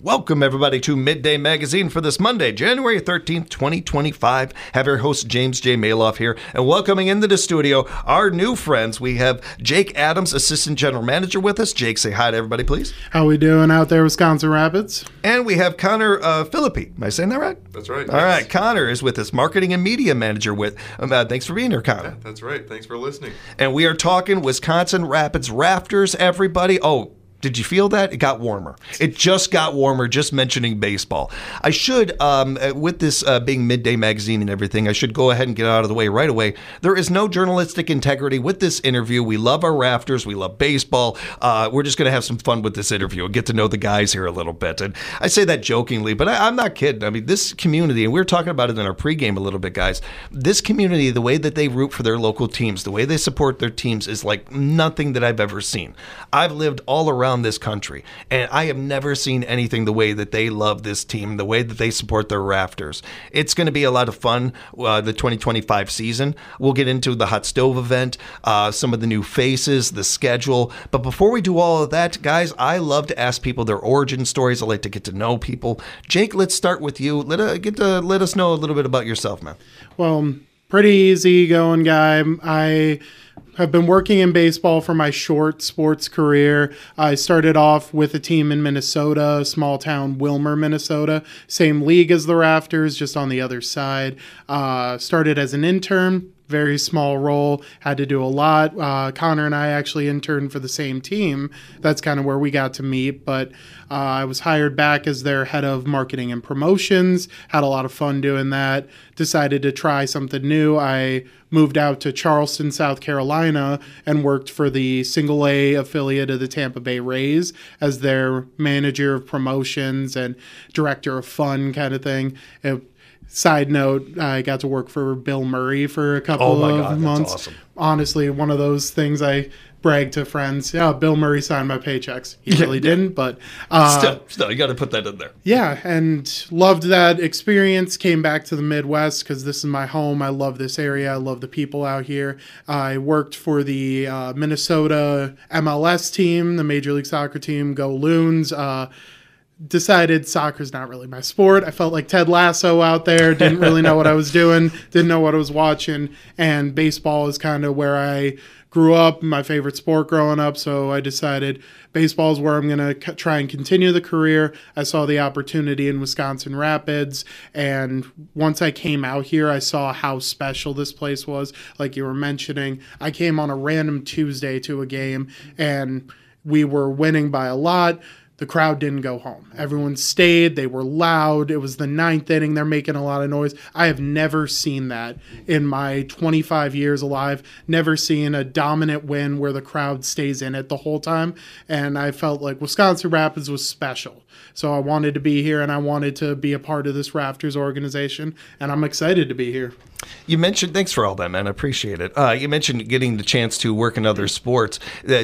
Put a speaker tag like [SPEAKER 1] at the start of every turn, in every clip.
[SPEAKER 1] Welcome, everybody, to Midday Magazine for this Monday, January 13th, 2025. Have your host, James J. Maloff here, and welcoming into the studio our new friends. We have Jake Adams, Assistant General Manager, with us. Jake, say hi to everybody, please.
[SPEAKER 2] How we doing out there, Wisconsin Rapids?
[SPEAKER 1] And we have Connor Philippi. Am I saying that right?
[SPEAKER 3] That's right.
[SPEAKER 1] All right, Connor is with us, Marketing and Media Manager with. Thanks for being here, Connor.
[SPEAKER 3] Yeah, that's right. Thanks for listening.
[SPEAKER 1] And we are talking Wisconsin Rapids Rafters, everybody. Oh, did you feel that? It got warmer. It just got warmer, just mentioning baseball. I should, with this being Midday Magazine and everything, I should go ahead and get out of the way right away. There is no journalistic integrity with this interview. We love our Rafters. We love baseball. We're just going to have some fun with this interview and get to know the guys here a little bit. And I say that jokingly, but I'm not kidding. I mean, this community, and we were talking about it in our pregame a little bit, guys, this community, the way that they root for their local teams, the way they support their teams is like nothing that I've ever seen. I've lived all around this country, and I have never seen anything the way that they love this team, the way that they support their Rafters. It's going to be a lot of fun, the 2025 season. We'll get into the Hot Stove event, some of the new faces, the schedule. But before we do all of that, guys, I love to ask people their origin stories. I like to get to know people. Jake, let's start with you. Let us know a little bit about yourself, man.
[SPEAKER 2] Well, pretty easy going guy. I have been working in baseball for my short sports career. I started off with a team in Minnesota, small town Wilmer, Minnesota. Same league as the Rafters, just on the other side. Started as an intern. Very small role, had to do a lot. Connor and I actually interned for the same team. That's kind of where we got to meet. But I was hired back as their head of marketing and promotions. Had a lot of fun doing that. Decided to try something new. I moved out to Charleston, South Carolina, and worked for the Single A affiliate of the Tampa Bay Rays as their manager of promotions and director of fun kind of thing. Side note, I got to work for Bill Murray for a couple of months.
[SPEAKER 1] That's awesome.
[SPEAKER 2] Honestly, one of those things I brag to friends. Yeah, Bill Murray signed my paychecks. He really didn't, but...
[SPEAKER 1] Still, you got to put that in there.
[SPEAKER 2] Yeah, and loved that experience. Came back to the Midwest because this is my home. I love this area. I love the people out here. I worked for the Minnesota MLS team, the Major League Soccer team, Go Loons. Decided soccer's not really my sport. I felt like Ted Lasso out there. Didn't really know what I was doing. Didn't know what I was watching. And baseball is kind of where I grew up, my favorite sport growing up. So I decided baseball is where I'm going to try and continue the career. I saw the opportunity in Wisconsin Rapids. And once I came out here, I saw how special this place was. Like you were mentioning, I came on a random Tuesday to a game and we were winning by a lot. The crowd didn't go home. Everyone stayed. They were loud. It was the ninth inning. They're making a lot of noise. I have never seen that in my 25 years alive. Never seen a dominant win where the crowd stays in it the whole time. And I felt like Wisconsin Rapids was special. So I wanted to be here and I wanted to be a part of this Rafters organization. And I'm excited to be here.
[SPEAKER 1] You mentioned, thanks for all that, man. I appreciate it. You mentioned getting the chance to work in other sports.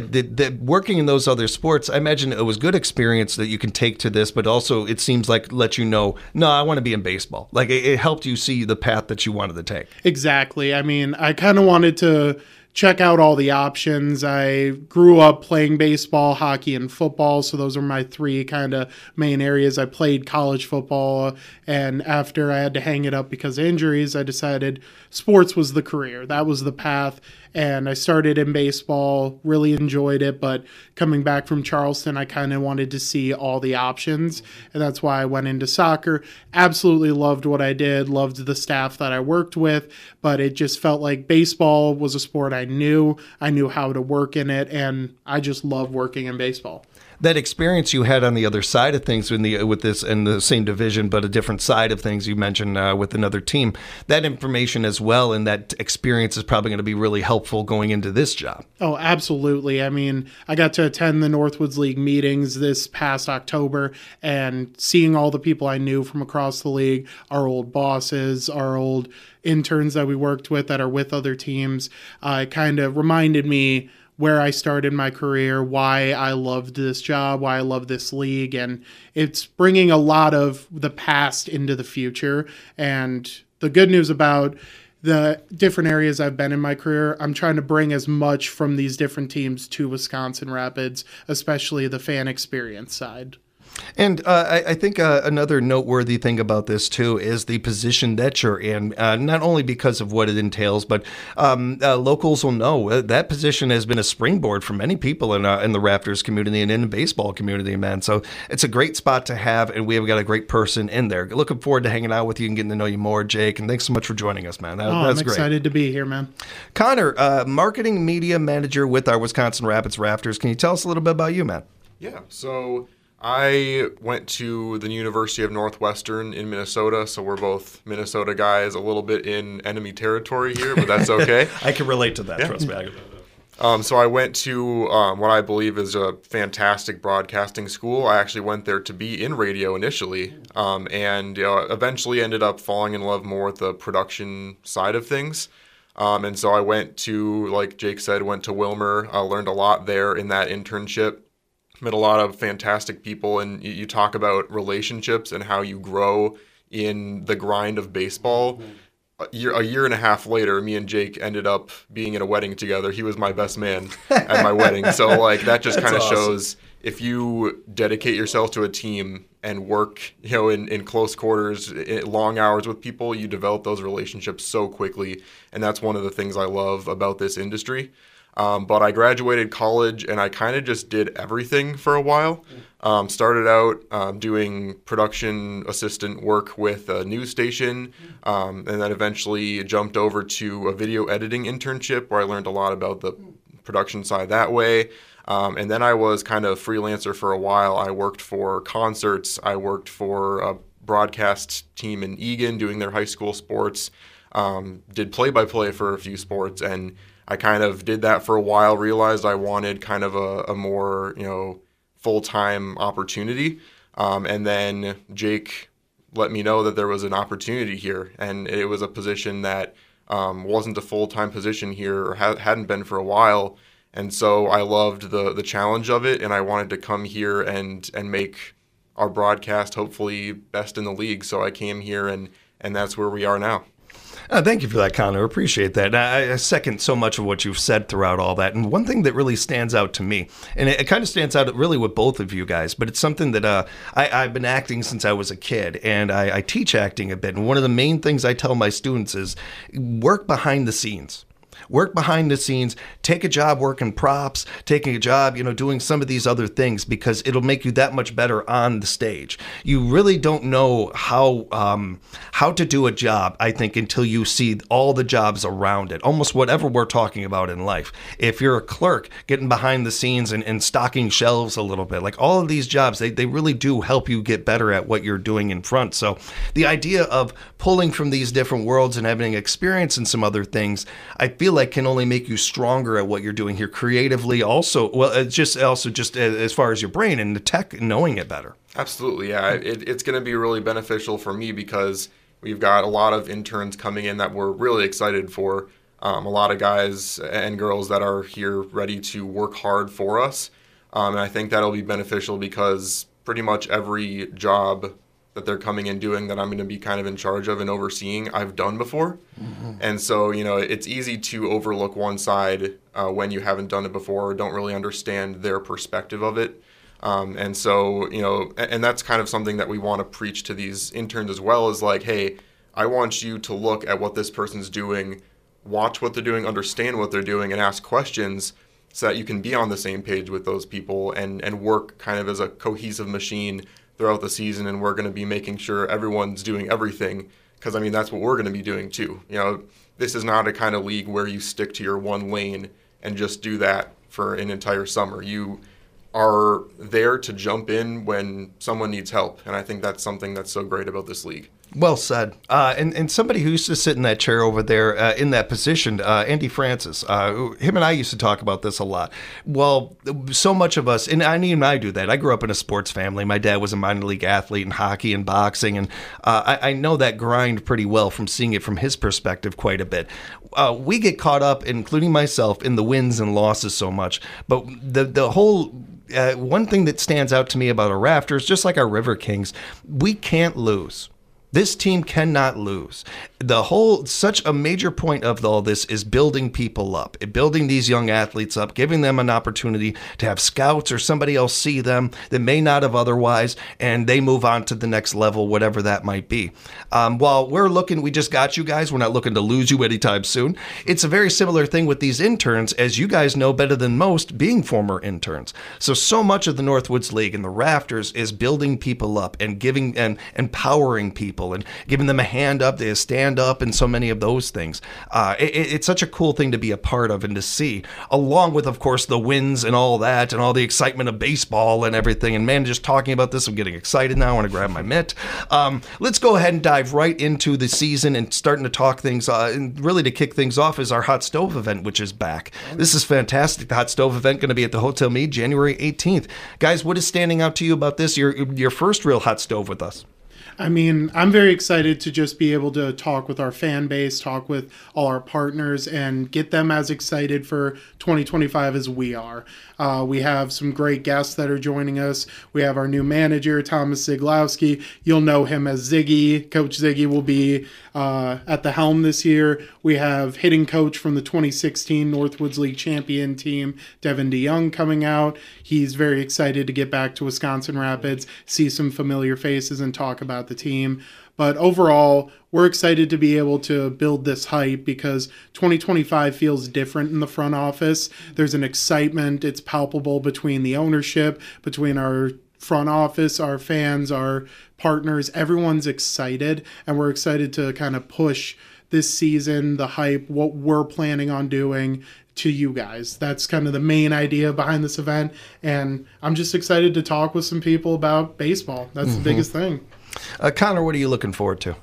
[SPEAKER 1] Working in those other sports, I imagine it was good experience that you can take to this, but also it seems like let you know, no, I want to be in baseball. Like it helped you see the path that you wanted to take.
[SPEAKER 2] Exactly. I mean, I kind of wanted to check out all the options. I grew up playing baseball, hockey, and football, so those are my three kind of main areas. I played college football, and after I had to hang it up because of injuries, I decided sports was the career. That was the path, and I started in baseball, really enjoyed it, but coming back from Charleston, I kind of wanted to see all the options, and that's why I went into soccer. Absolutely loved what I did, loved the staff that I worked with, but it just felt like baseball was a sport I knew how to work in it, and I just love working in baseball.
[SPEAKER 1] That experience you had on the other side of things with this in the same division, but a different side of things you mentioned with another team, that information as well and that experience is probably going to be really helpful going into this job.
[SPEAKER 2] Oh, absolutely. I mean, I got to attend the Northwoods League meetings this past October and seeing all the people I knew from across the league, our old bosses, our old interns that we worked with that are with other teams, kind of reminded me where I started my career, why I loved this job, why I love this league, and it's bringing a lot of the past into the future. And the good news about the different areas I've been in my career, I'm trying to bring as much from these different teams to Wisconsin Rapids, especially the fan experience side.
[SPEAKER 1] And I think another noteworthy thing about this, too, is the position that you're in, not only because of what it entails, but locals will know that position has been a springboard for many people in the Raptors community and in the baseball community, man. So it's a great spot to have, and we have got a great person in there. Looking forward to hanging out with you and getting to know you more, Jake, and thanks so much for joining us, man.
[SPEAKER 2] I'm
[SPEAKER 1] That's
[SPEAKER 2] excited to be here, man.
[SPEAKER 1] Connor, marketing media manager with our Wisconsin Rapids Raptors. Can you tell us a little bit about you, man?
[SPEAKER 3] Yeah, so I went to the University of Northwestern in Minnesota, so we're both Minnesota guys, a little bit in enemy territory here, but that's okay.
[SPEAKER 1] I can relate to that, trust me.
[SPEAKER 3] So I went to what I believe is a fantastic broadcasting school. I actually went there to be in radio initially, and eventually ended up falling in love more with the production side of things. And so I went to, like Jake said, went to Wilmer, learned a lot there in that internship. Met a lot of fantastic people, and you talk about relationships and how you grow in the grind of baseball. A year and a half later, me and Jake ended up being at a wedding together. He was my best man at my wedding. So like that just kind of awesome. Shows if you dedicate yourself to a team and work, in close quarters, long hours with people, you develop those relationships so quickly. And that's one of the things I love about this industry. But I graduated college and I kind of just did everything for a while. Started out doing production assistant work with a news station, and then eventually jumped over to a video editing internship where I learned a lot about the production side that way. And then I was kind of freelancer for a while. I worked for concerts. I worked for a broadcast team in Eagan doing their high school sports. Did play-by-play for a few sports, and I kind of did that for a while, realized I wanted kind of a more, full-time opportunity. And then Jake let me know that there was an opportunity here, and it was a position that wasn't a full-time position here or hadn't been for a while. And so I loved the challenge of it, and I wanted to come here and make our broadcast hopefully best in the league. So I came here, and that's where we are now.
[SPEAKER 1] Thank you for that, Connor. Appreciate that. I second so much of what you've said throughout all that. And one thing that really stands out to me, and it kind of stands out really with both of you guys, but it's something that I've been acting since I was a kid, and I teach acting a bit. And one of the main things I tell my students is work behind the scenes. Work behind the scenes, take a job working props, taking a job, doing some of these other things, because it'll make you that much better on the stage. You really don't know how to do a job, I think, until you see all the jobs around it, almost whatever we're talking about in life. If you're a clerk, getting behind the scenes and stocking shelves a little bit, like all of these jobs, they really do help you get better at what you're doing in front. So the idea of pulling from these different worlds and having experience in some other things, I feel like can only make you stronger at what you're doing here creatively. Also, well, it's just as far as your brain and the tech, knowing it better.
[SPEAKER 3] Absolutely, yeah. It's going to be really beneficial for me because we've got a lot of interns coming in that we're really excited for. A lot of guys and girls that are here ready to work hard for us, and I think that'll be beneficial because pretty much every job that they're coming in doing that I'm going to be kind of in charge of and overseeing, I've done before. Mm-hmm. And so, it's easy to overlook one side when you haven't done it before or don't really understand their perspective of it. And so, and that's kind of something that we want to preach to these interns as well, is like, hey, I want you to look at what this person's doing, watch what they're doing, understand what they're doing, and ask questions so that you can be on the same page with those people and work kind of as a cohesive machine throughout the season. And we're going to be making sure everyone's doing everything, because that's what we're going to be doing too. This is not a kind of league where you stick to your one lane and just do that for an entire summer. You are there to jump in when someone needs help, and I think that's something that's so great about this league.
[SPEAKER 1] Well said. And somebody who used to sit in that chair over there in that position, Andy Francis, him and I used to talk about this a lot. Well, so much of us, and I do that. I grew up in a sports family. My dad was a minor league athlete in hockey and boxing, and I know that grind pretty well from seeing it from his perspective quite a bit. We get caught up, including myself, in the wins and losses so much. But the whole... one thing that stands out to me about our Raptors, just like our River Kings, we can't lose. This team cannot lose. Such a major point of all this is building people up, building these young athletes up, giving them an opportunity to have scouts or somebody else see them that may not have otherwise, and they move on to the next level, whatever that might be. While we just got you guys, we're not looking to lose you anytime soon. It's a very similar thing with these interns, as you guys know better than most, being former interns. So much of the Northwoods League and the Rafters is building people up and giving and empowering people and giving them a hand up, they stand up, and so many of those things. It's such a cool thing to be a part of and to see, along with, of course, the wins and all that and all the excitement of baseball and everything. And man, just talking about this, I'm getting excited now. I want to grab my mitt. Let's go ahead and dive right into the season and starting to talk things. And really to kick things off is our Hot Stove event, which is back. This is fantastic. The Hot Stove event going to be at the Hotel Mead January 18th. Guys, what is standing out to you about this? Your first real Hot Stove with us.
[SPEAKER 2] I mean, I'm very excited to just be able to talk with our fan base, talk with all our partners, and get them as excited for 2025 as we are. We have some great guests that are joining us. We have our new manager, Thomas Ziglowski. You'll know him as Ziggy. Coach Ziggy will be at the helm this year. We have hitting coach from the 2016 Northwoods League champion team, Devin DeYoung, coming out. He's very excited to get back to Wisconsin Rapids, see some familiar faces, and talk about the team. But overall, we're excited to be able to build this hype because 2025 feels different in the front office. There's an excitement. It's palpable between the ownership, between our front office, our fans, our partners. Everyone's excited, and we're excited to kind of push this season, the hype, what we're planning on doing to you guys. That's kind of the main idea behind this event, and I'm just excited to talk with some people about baseball. That's the biggest thing.
[SPEAKER 1] Connor, what are you looking forward to?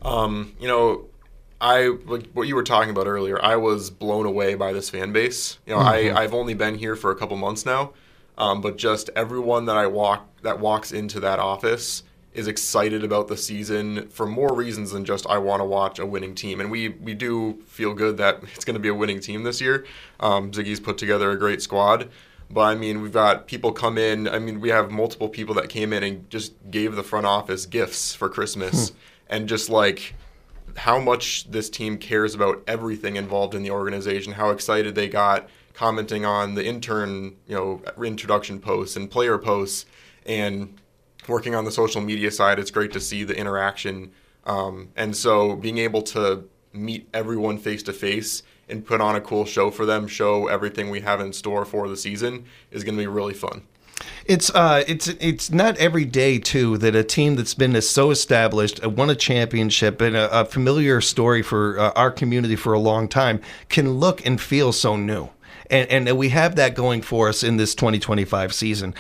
[SPEAKER 3] What you were talking about earlier, I was blown away by this fan base. I've only been here for a couple months now, but just everyone that walks into that office is excited about the season for more reasons than just I want to watch a winning team. And we do feel good that it's going to be a winning team this year. Ziggy's put together a great squad. But, I mean, we've got people come in. I mean, we have multiple people that came in and just gave the front office gifts for Christmas. And just, like, how much this team cares about everything involved in the organization, how excited they got commenting on the intern, introduction posts and player posts and working on the social media side. It's great to see the interaction. And so being able to meet everyone face-to-face and put on a cool show for them, show everything we have in store for the season is going to be really fun.
[SPEAKER 1] It's not every day, too, that a team that's been so established, won a championship, and a familiar story for our community for a long time can look and feel so new. And we have that going for us in this 2025 season.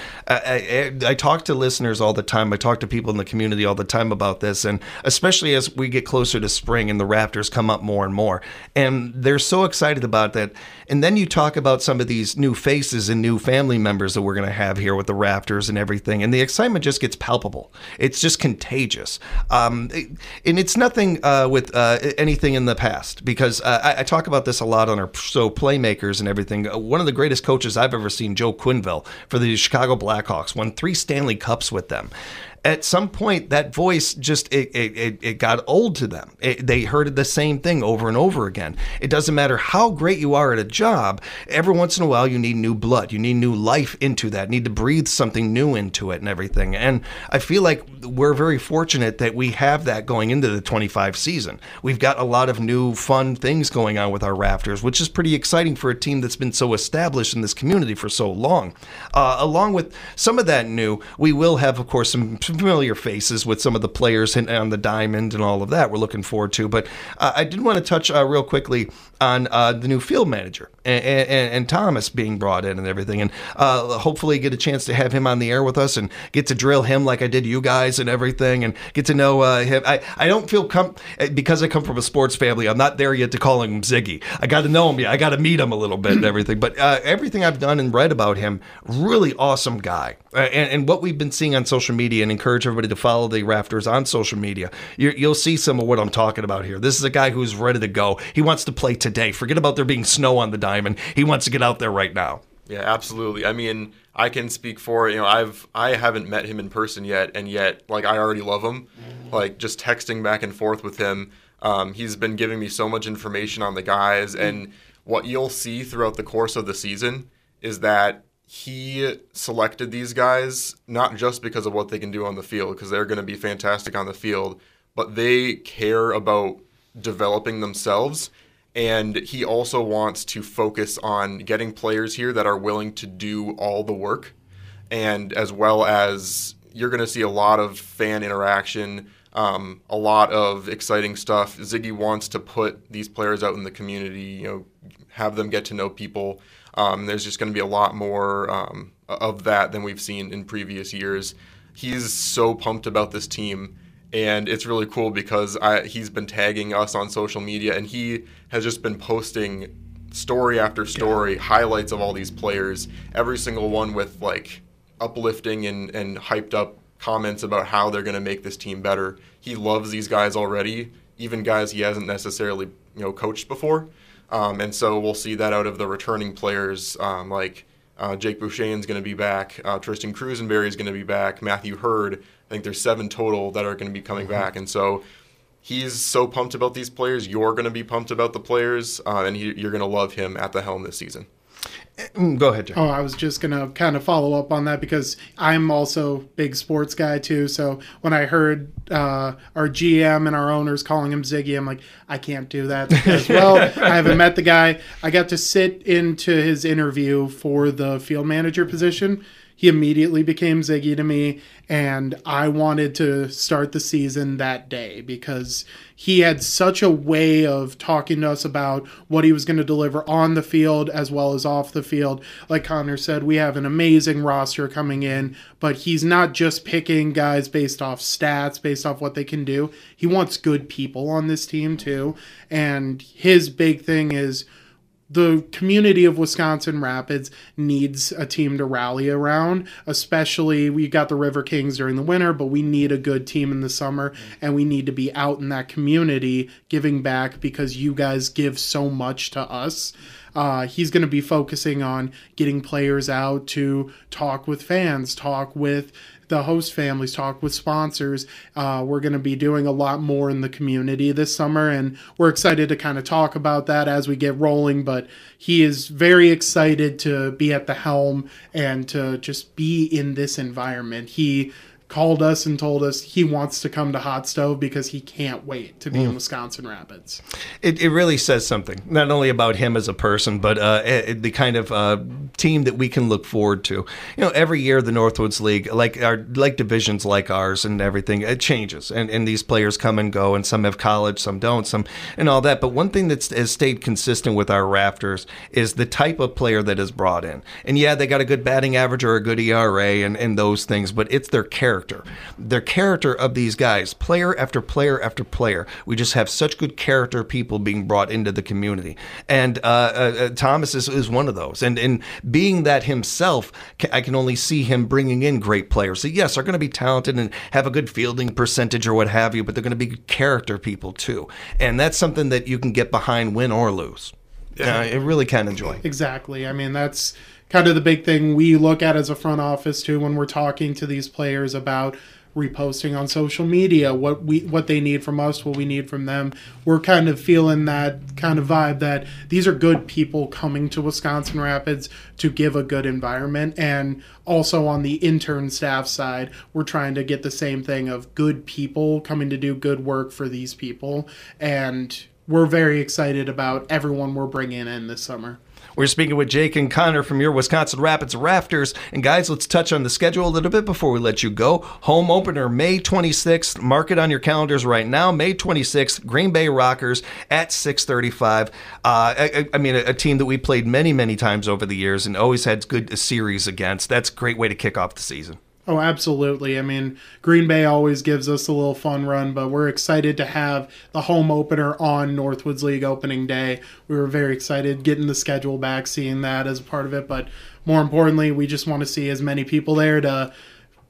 [SPEAKER 1] I talk to listeners all the time. I talk to people in the community all the time about this, and especially as we get closer to spring and the Rafters come up more and more. And they're so excited about that. And then you talk about some of these new faces and new family members that we're going to have here with the Rafters and everything, and the excitement just gets palpable. It's just contagious. And it's nothing with anything in the past, because I talk about this a lot on our show, Playmakers and everything. One of the greatest coaches I've ever seen, Joe Quenneville, for the Chicago Blackhawks, won 3 Stanley Cups with them. At some point, that voice just, it got old to them. They heard the same thing over and over again. It doesn't matter how great you are at a job, every once in a while you need new blood. You need new life into that. You need to breathe something new into it and everything. And I feel like we're very fortunate that we have that going into the 25 season. We've got a lot of new fun things going on with our Rafters, which is pretty exciting for a team that's been so established in this community for so long. Along with some of that new, we will have, of course, some familiar faces with some of the players on the diamond and all of that we're looking forward to. But I did want to touch real quickly on the new field manager and Thomas being brought in and everything, and hopefully get a chance to have him on the air with us and get to drill him like I did you guys and everything, and get to know him. I don't feel because I come from a sports family, I'm not there yet to call him Ziggy. I got to know him. I got to meet him a little bit and everything. But everything I've done and read about him, really awesome guy. And what we've been seeing on social media, and encourage everybody to follow the Rafters on social media, you'll see some of what I'm talking about here. This is a guy who's ready to go. He wants to play today. Forget about there being snow on the diamond. He wants to get out there right now.
[SPEAKER 3] Yeah, absolutely. I mean, I can speak for, I haven't met him in person yet, and yet, like, I already love him. like just texting back and forth with him. He's been giving me so much information on the guys, and what you'll see throughout the course of the season is that he selected these guys not just because of what they can do on the field, because they're going to be fantastic on the field, but they care about developing themselves. And he also wants to focus on getting players here that are willing to do all the work. And as well as you're going to see a lot of fan interaction, a lot of exciting stuff. Ziggy wants to put these players out in the community, have them get to know people. There's just going to be a lot more of that than we've seen in previous years. He's so pumped about this team, and it's really cool because he's been tagging us on social media, and he has just been posting story after story, highlights of all these players, every single one with like uplifting and hyped up comments about how they're going to make this team better. He loves these guys already, even guys he hasn't necessarily coached before. And so we'll see that out of the returning players, like Jake Bouchane's going to be back, Tristan Crusenberry is going to be back, Matthew Hurd. I think there's 7 total that are going to be coming back. And so he's so pumped about these players. You're going to be pumped about the players, and you're going to love him at the helm this season.
[SPEAKER 1] Go ahead, Jake.
[SPEAKER 2] Oh, I was just going to kind of follow up on that because I'm also a big sports guy too. So when I heard our GM and our owners calling him Ziggy, I'm like, I can't do that because, well, I haven't met the guy. I got to sit into his interview for the field manager position. He immediately became Ziggy to me, and I wanted to start the season that day because he had such a way of talking to us about what he was going to deliver on the field as well as off the field. Like Connor said, we have an amazing roster coming in, but he's not just picking guys based off stats, based off what they can do. He wants good people on this team too, and his big thing is the community of Wisconsin Rapids needs a team to rally around, especially we got the River Kings during the winter, but we need a good team in the summer, and we need to be out in that community giving back because you guys give so much to us. He's going to be focusing on getting players out to talk with fans, talk with the host families, talk with sponsors. We're going to be doing a lot more in the community this summer, and we're excited to kind of talk about that as we get rolling, but he is very excited to be at the helm and to just be in this environment. He called us and told us he wants to come to Hot Stove because he can't wait to be in Wisconsin Rapids.
[SPEAKER 1] It really says something, not only about him as a person, but the kind of team that we can look forward to. Every year the Northwoods League, like divisions like ours and everything, it changes, and these players come and go, and some have college, some don't, some and all that. But one thing that has stayed consistent with our Rafters is the type of player that is brought in. And yeah, they got a good batting average or a good ERA and those things, but it's their character. The character of these guys, player after player after player. We just have such good character people being brought into the community. And Thomas is one of those. And being that himself, I can only see him bringing in great players. So yes, they're going to be talented and have a good fielding percentage or what have you, but they're going to be character people too. And that's something that you can get behind, win or lose. Yeah, I really can enjoy.
[SPEAKER 2] Exactly. I mean, that's kind of the big thing we look at as a front office too when we're talking to these players about reposting on social media, what they need from us, what we need from them. We're kind of feeling that kind of vibe that these are good people coming to Wisconsin Rapids to give a good environment. And also on the intern staff side, we're trying to get the same thing of good people coming to do good work for these people. And we're very excited about everyone we're bringing in this summer.
[SPEAKER 1] We're speaking with Jake and Connor from your Wisconsin Rapids Rafters. And guys, let's touch on the schedule a little bit before we let you go. Home opener, May 26th. Mark it on your calendars right now. May 26th, Green Bay Rockers at 6:35. I mean, a team that we played many, many times over the years and always had good series against. That's a great way to kick off the season.
[SPEAKER 2] Oh, absolutely. I mean, Green Bay always gives us a little fun run, but we're excited to have the home opener on Northwoods League opening day. We were very excited getting the schedule back, seeing that as a part of it, but more importantly, we just want to see as many people there to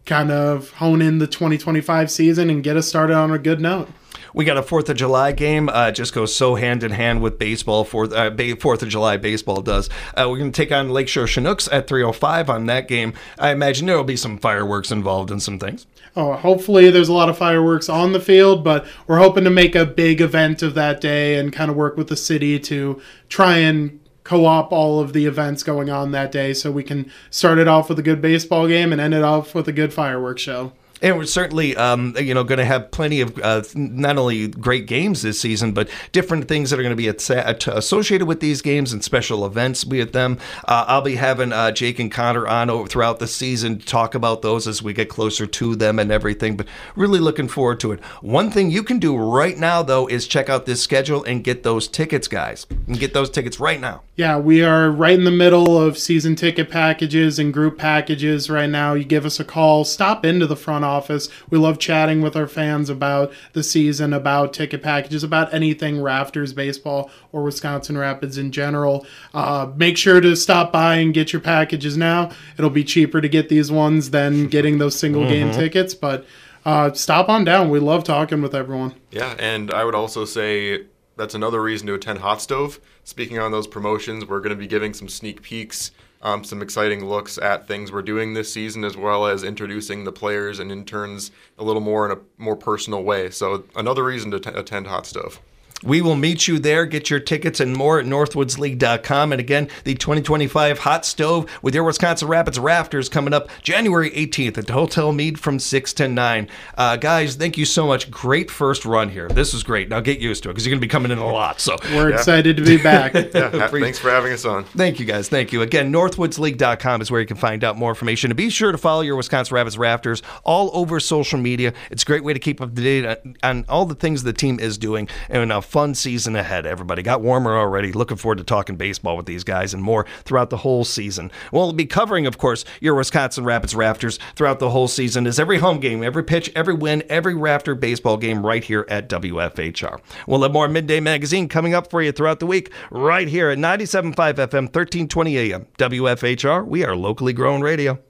[SPEAKER 2] kind of hone in the 2025 season and get us started on a good note.
[SPEAKER 1] We got a 4th of July game. Just goes so hand in hand with baseball. 4th of July baseball does. We're going to take on Lakeshore Chinooks at 3:05 on that game. I imagine there will be some fireworks involved in some things.
[SPEAKER 2] Oh, hopefully there's a lot of fireworks on the field, but we're hoping to make a big event of that day and kind of work with the city to try and co-op all of the events going on that day so we can start it off with a good baseball game and end it off with a good fireworks show.
[SPEAKER 1] And we're certainly, going to have plenty of not only great games this season, but different things that are going to be associated with these games and special events with them. I'll be having Jake and Connor on throughout the season to talk about those as we get closer to them and everything, but really looking forward to it. One thing you can do right now, though, is check out this schedule and get those tickets, guys. And get those tickets right now.
[SPEAKER 2] Yeah, we are right in the middle of season ticket packages and group packages right now. You give us a call, stop into the front office. We love chatting with our fans about the season, about ticket packages, about anything Rafters baseball or Wisconsin Rapids in general. Make sure to stop by and get your packages now. It'll be cheaper to get these ones than getting those single game tickets, but stop on down. We love talking with everyone.
[SPEAKER 3] Yeah, and I would also say that's another reason to attend Hot Stove. Speaking on those promotions, we're going to be giving some sneak peeks, some exciting looks at things we're doing this season, as well as introducing the players and interns a little more in a more personal way. So another reason to attend Hot Stove.
[SPEAKER 1] We will meet you there. Get your tickets and more at northwoodsleague.com. And again, the 2025 Hot Stove with your Wisconsin Rapids Rafters coming up January 18th at the Hotel Mead from 6 to 9. Guys, thank you so much. Great first run here. This is great. Now get used to it because you're going to be coming in a lot. So
[SPEAKER 2] we're excited to be back.
[SPEAKER 3] Thanks for having us on.
[SPEAKER 1] Thank you, guys. Thank you. Again, northwoodsleague.com is where you can find out more information. And be sure to follow your Wisconsin Rapids Rafters all over social media. It's a great way to keep up to date on all the things the team is doing. And fun season ahead, everybody. Got warmer already. Looking forward to talking baseball with these guys and more throughout the whole season. We'll be covering, of course, your Wisconsin Rapids Rafters throughout the whole season as every home game, every pitch, every win, every Rafter baseball game right here at WFHR. We'll have more Midday Magazine coming up for you throughout the week right here at 97.5 FM, 1320 AM. WFHR, we are locally grown radio.